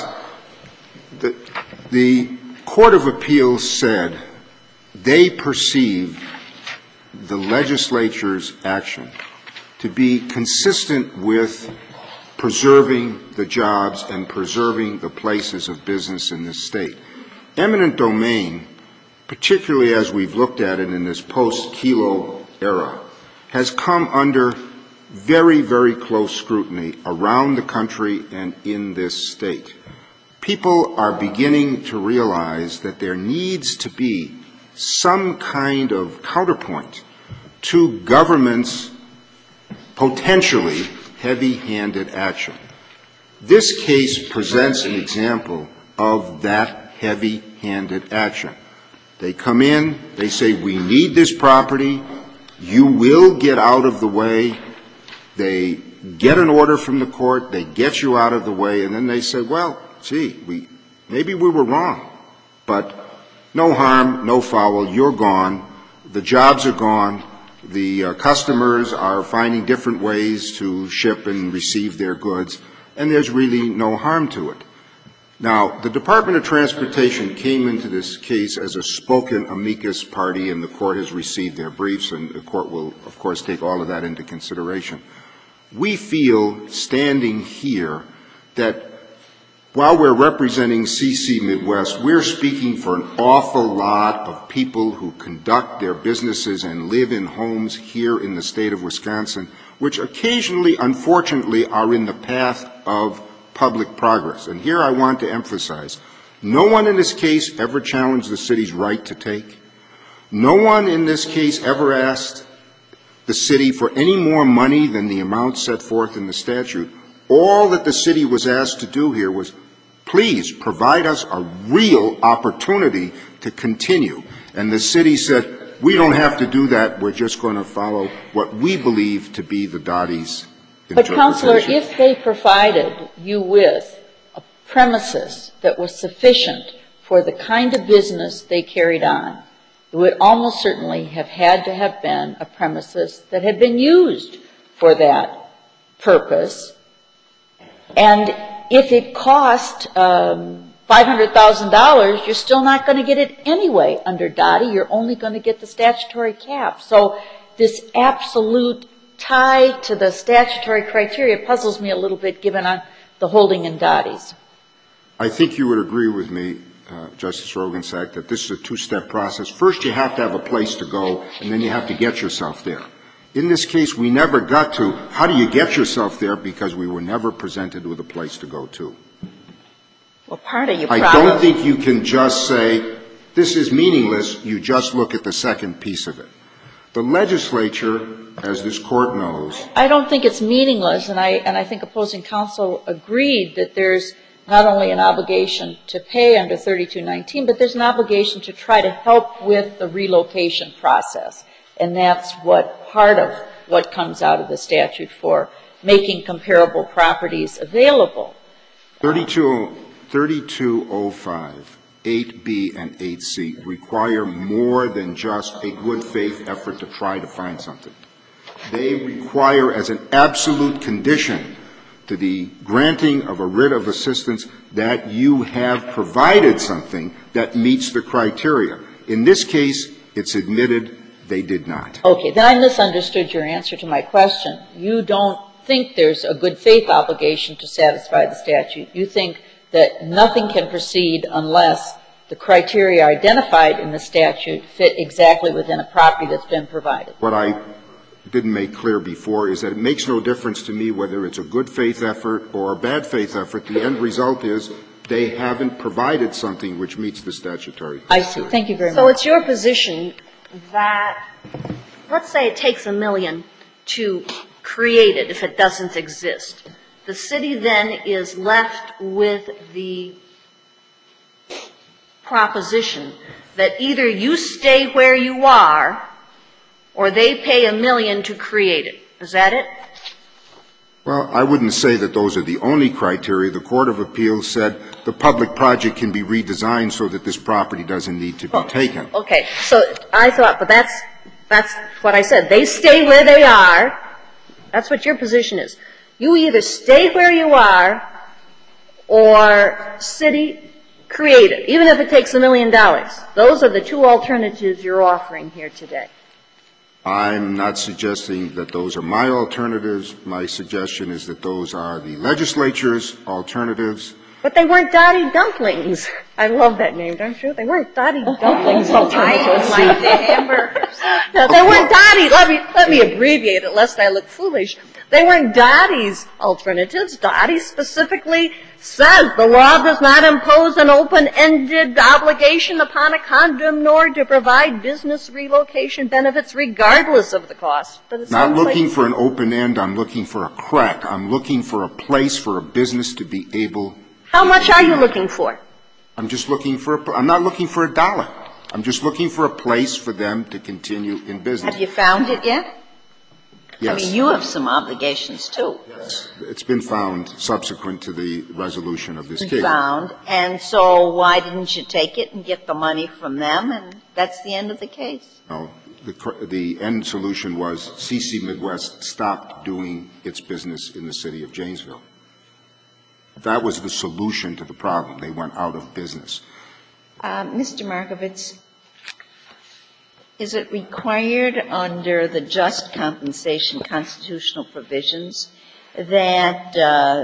the Court of Appeals said they perceive the legislature's action to be consistent with preserving the jobs and preserving the places of business in this state. Eminent domain, particularly as we've looked at it in this post-Kelo era, has come under very, very close scrutiny around the country and in this state. People are beginning to realize that there needs to be some kind of counterpoint to government's potentially heavy-handed action. This case presents an example of that heavy-handed action. They come in, they say, we need this property, you will get out of the way. They get an order from the court, they get you out of the way, and then they say, well, gee, maybe we were wrong, but no harm, no foul, you're gone, the jobs are gone, the customers are finding different ways to ship and receive their goods, and there's really no harm to it. Now, the Department of Transportation came into this case as a spoken amicus party, and the court has received their briefs, and the court will, of course, take all of that into consideration. We feel, standing here, that while we're representing CC Midwest, we're speaking for an awful lot of people who conduct their businesses and live in homes here in the state of Wisconsin, which occasionally, unfortunately, are in the path of public progress. And here I want to emphasize, no one in this case ever challenged the city's right to take. No one in this case ever asked the city for any more money than the amount set forth in the statute. All that the city was asked to do here was, please provide us a real opportunity to continue. And the city said, we don't have to do that, we're just going to follow what we believe to be the Dottie's But, interpretation. Counselor, if they provided you with a premises that was sufficient for the kind of business they carried on, it would almost certainly have had to have been a premises that had been used for that purpose. And if it cost $500,000, you're still not going to get it anyway under Dottie. You're only going to get the statutory cap. So this absolute tie to the statutory criteria puzzles me a little bit, given the holding in Dottie's. I think you would agree with me, Justice Rogensack, that this is a two-step process. First, you have to have a place to go, and then you have to get yourself there. In this case, we never got to how do you get yourself there, because we were never presented with a place to go to. Well, part of your I problem... don't think you can just say, this is meaningless, you just look at the second piece of it. The legislature, as this Court knows... I don't think it's meaningless, and I think opposing counsel agreed that there's not only an obligation to pay under 3219, but there's an obligation to try to help with the relocation process. And that's what part of what comes out of the statute for making comparable properties available. 3205, 8B and 8C require more than just a good faith effort to try to find something. They require as an absolute condition to the granting of a writ of assistance that you have provided something that meets the criteria. In this case, it's admitted they did not. Okay, then I misunderstood your answer to my question. You don't think there's a good faith obligation to satisfy the statute. You think that nothing can proceed unless the criteria identified in the statute fit exactly within a property that's been provided. What I didn't make clear before is that it makes no difference to me whether it's a good faith effort or a bad faith effort. The end result is they haven't provided something which meets the statutory criteria. I see. Thank you very much. So it's your position that, let's say it takes $1 million to create it if it doesn't exist. The city then is left with the proposition that either you stay where you are or they pay $1 million to create it. Is that it? Well, I wouldn't say that those are the only criteria. The Court of Appeals said the public project can be redesigned so that this property doesn't need to be taken. Okay, so I thought, but that's what I said. They stay where they are. That's what your position is. You either stay where you are or city create it, even if it takes $1 million. Those are the two alternatives you're offering here today. I'm not suggesting that those are my alternatives. My suggestion is that those are the legislature's alternatives. But they weren't Dottie Dumplings. I love that name, don't you? They weren't Dottie Dumplings alternatives. I like the hamburgers. No, they weren't Dottie. Let me abbreviate it, lest I look foolish. They weren't Dottie's alternatives. Dottie specifically says the law does not impose an open-ended obligation upon a condom nor to provide business relocation benefits regardless of the cost. But it's not looking for an open end. I'm looking for a crack. I'm looking for a place for a business to be able. How much are you looking for? I'm just looking for I'm not looking for $1. I'm just looking for a place for them to continue in business. Have you found it yet? Yes. I mean, you have some obligations, too. Yes. It's been found subsequent to the resolution of this case. Found. And so why didn't you take it and get the money from them, and that's the end of the case? No. The end solution was CC Midwest stopped doing its business in the city of Janesville. That was the solution to the problem. They went out of business. Mr. Markovitz, is it required under the just compensation constitutional provisions that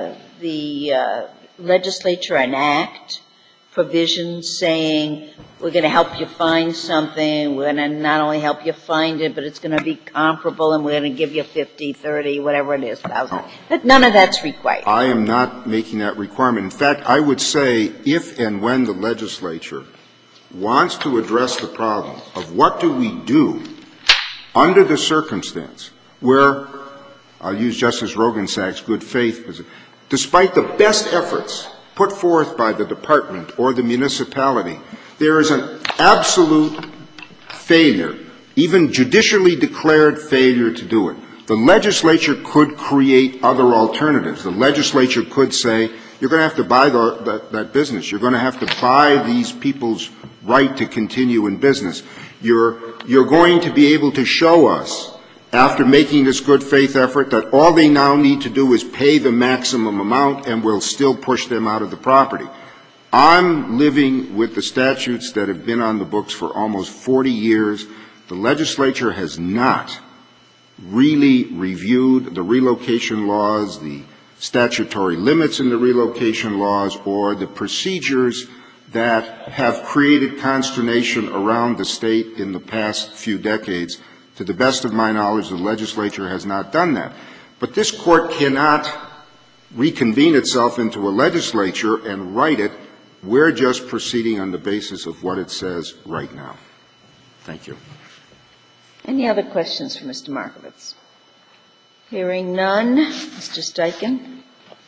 the legislature enact provisions saying we're going to help you find something, we're going to not only help you find it, but it's going to be comparable and we're going to give you 50, 30, whatever it is, thousand. But none of that's required. I am not making that requirement. In fact, I would say if and when the legislature wants to address the problem of what do we do under the circumstance where, I'll use Justice Roggensack's good faith, despite the best efforts put forth by the department or the municipality, there is an absolute failure, even judicially declared failure to do it. The legislature could create other alternatives. The legislature could say, you're going to have to buy that business. You're going to have to buy these people's right to continue in business. You're going to be able to show us, after making this good faith effort, that all they now need to do is pay the maximum amount and we'll still push them out of the property. I'm living with the statutes that have been on the books for almost 40 years. The legislature has not really reviewed the relocation laws, the statutory limits in the relocation laws, or the procedures that have created consternation around the state in the past few decades. To the best of my knowledge, the legislature has not done that. But this Court cannot reconvene itself into a legislature and write it. We're just proceeding on the basis of what it says right now. Thank you. Any other questions for Mr. Markovitz? Hearing none. Mr. Steichen?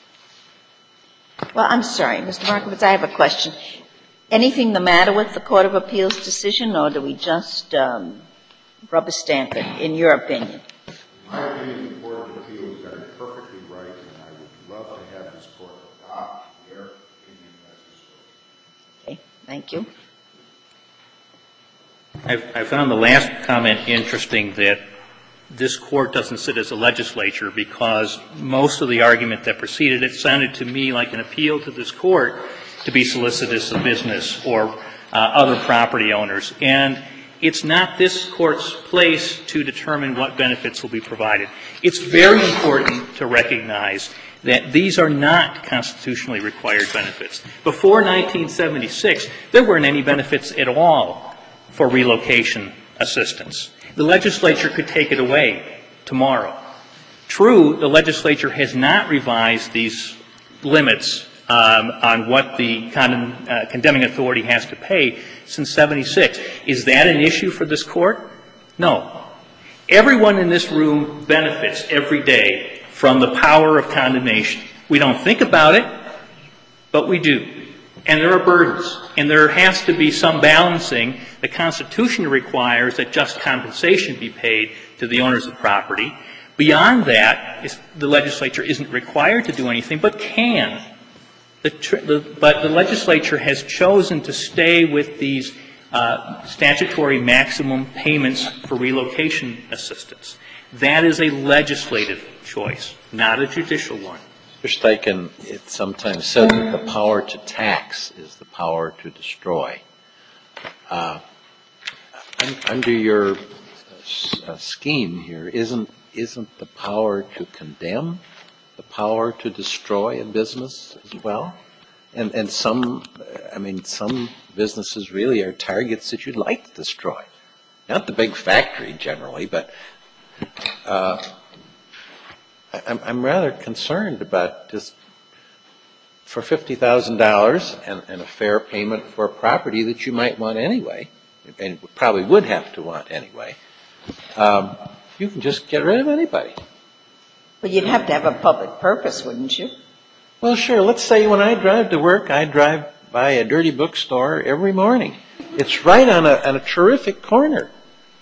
Well, I'm sorry, Mr. Markovitz, I have a question. Anything the matter with the Court of Appeals decision, or do we just rubber stamp it, in your opinion? In my opinion, the Court of Appeals got it perfectly right, and I would love to have this Court adopt their opinion as this Court. Okay, thank you. I found the last comment interesting, that this Court doesn't sit as a legislature, because most of the argument that preceded it sounded to me like an appeal to this Court to be solicitous of business or other property owners. And it's not this Court's place to determine what benefits will be provided. It's very important to recognize that these are not constitutionally required benefits. Before 1976, there weren't any benefits at all for relocation assistance. The legislature could take it away tomorrow. True, the legislature has not revised these limits on what the condemning authority has to pay since 76. Is that an issue for this Court? No. Everyone in this room benefits every day from the power of condemnation. We don't think about it, but we do. And there are burdens. And there has to be some balancing. The Constitution requires that just compensation be paid to the owners of property. Beyond that, the legislature isn't required to do anything, but can. But the legislature has chosen to stay with these statutory maximum payments for relocation assistance. That is a legislative choice, not a judicial one. Mr. Steichen, it's sometimes said that the power to tax is the power to destroy. Under your scheme here, isn't the power to condemn the power to destroy a business as well? And some businesses really are targets that you'd like to destroy. Not the big factory generally, but I'm rather concerned about just for $50,000 and a fair payment for a property that you might want anyway, and probably would have to want anyway, you can just get rid of anybody. But you'd have to have a public purpose, wouldn't you? Well, sure. Let's say when I drive to work, I drive by a dirty bookstore every morning. It's right on a terrific corner.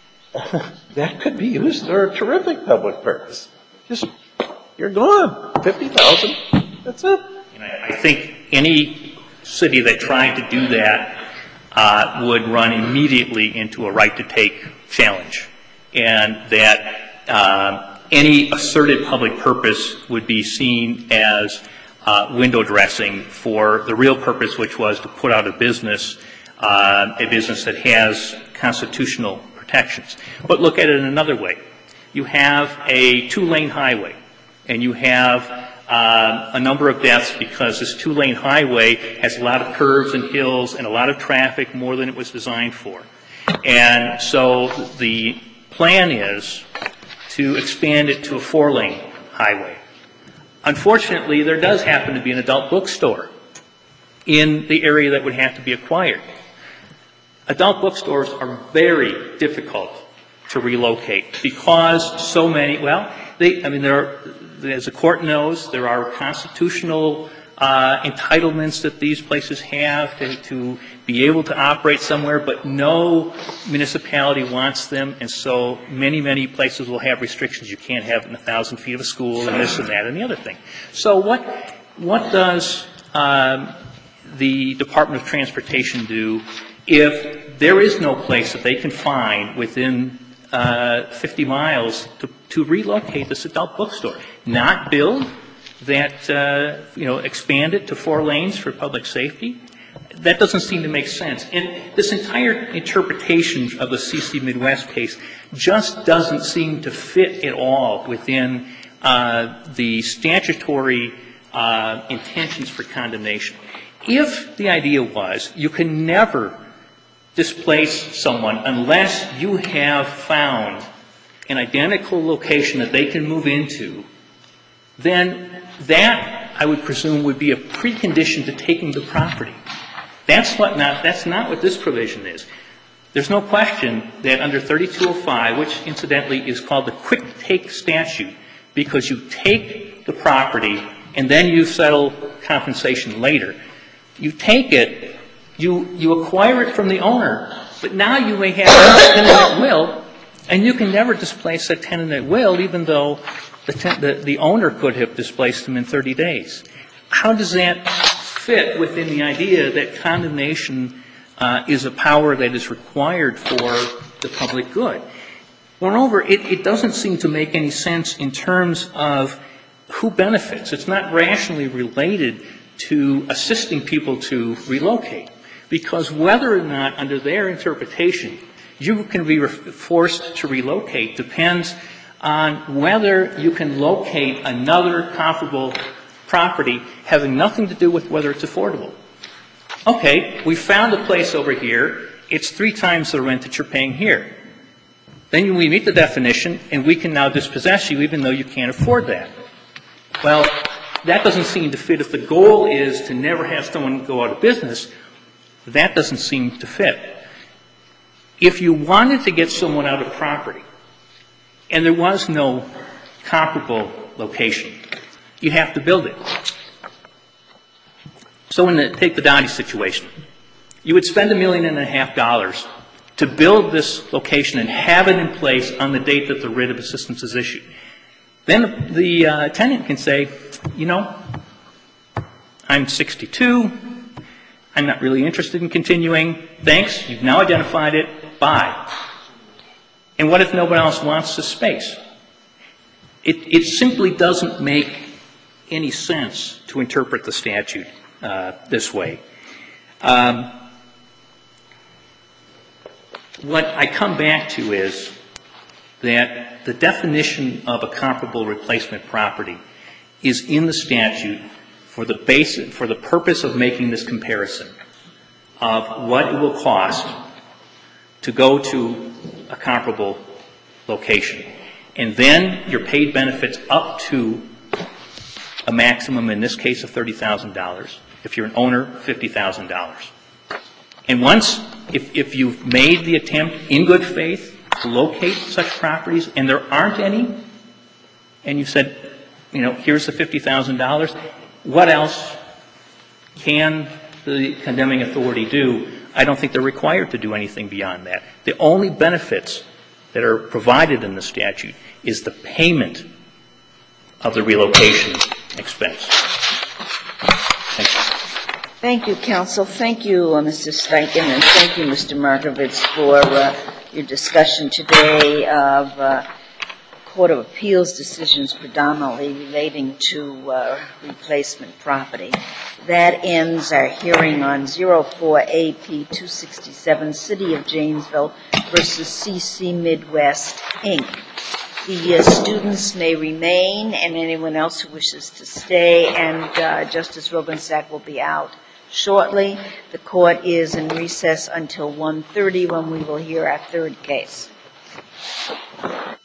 That could be used for a terrific public purpose. Just, you're gone. $50,000. That's it. And I think any city that tried to do that would run immediately into a right-to-take challenge. And that any asserted public purpose would be seen as window dressing for the real purpose, which was to put out a business that has constitutional protections. But look at it in another way. You have a two-lane highway, and you have a number of deaths because this two-lane highway has a lot of curves and hills and a lot of traffic, more than it was designed for. And so the plan is to expand it to a four-lane highway. Unfortunately, there does happen to be an adult bookstore in the area that would have to be acquired. Adult bookstores are very difficult to relocate because so many, as the court knows, there are constitutional entitlements that these places have to be able to operate somewhere, but no municipality wants them, and so many places will have restrictions. You can't have 1,000 feet of a school and this and that and the other thing. So what does the Department of Transportation do if there is no place that they can find within 50 miles to relocate this adult bookstore? Not build that, expand it to 4 lanes for public safety? That doesn't seem to make sense. And this entire interpretation of the CC Midwest case just doesn't seem to fit at all within the statutory intentions for condemnation. If the idea was you can never displace someone unless you have found an identical location that they can move into, then that, I would presume, would be a precondition to taking the property. That's not what this provision is. There's no question that under 3205, which incidentally is called the quick take statute, because you take the property and then you settle compensation later. You take it, you acquire it from the owner, but now you may have a tenant at will, and you can never displace that tenant at will, even though the owner could have displaced them in 30 days. How does that fit within the idea that condemnation is a power that is required for the public good? Moreover, it doesn't seem to make any sense in terms of who benefits. It's not rationally related to assisting people to relocate, because whether or not under their interpretation you can be forced to relocate depends on whether you can locate another comparable property having nothing to do with whether it's affordable. Okay, we found a place over here. It's 3 times the rent that you're paying here. Then we meet the definition, and we can now dispossess you even though you can't afford that. Well, that doesn't seem to fit. If the goal is to never have someone go out of business, that doesn't seem to fit. If you wanted to get someone out of property, and there was no comparable location, you have to build it. take the Dottie situation. You would spend $1.5 million to build this location and have it in place on the date that the writ of assistance is issued. Then the tenant can say, you know, I'm 62. I'm not really interested in continuing. Thanks. You've now identified it. Bye. And what if nobody else wants the space? It simply doesn't make any sense to interpret the statute this way. What I come back to is that the definition of a comparable replacement property is in the statute for the purpose of making this comparison of what it will cost to go to a comparable location. And then you're paid benefits up to a maximum, in this case, of $30,000. If you're an owner, $50,000. And once, if you've made the attempt in good faith to locate such properties and there aren't any, and you've said, you know, here's the $50,000, what else can the condemning authority do? I don't think they're required to do anything beyond that. The only benefits that are provided in the statute is the payment of the relocation expense. Thank you. Thank you, counsel. Thank you, Mr. Steichen, and thank you, Mr. Markovitz, for your discussion today of Court of Appeals decisions predominantly relating to replacement property. That ends our hearing on 04-AP-267, City of Janesville versus CC Midwest, Inc. The students may remain, and anyone else who wishes to stay, and Justice Rogensack will be out shortly. The court is in recess until 1:30 when we will hear our third case.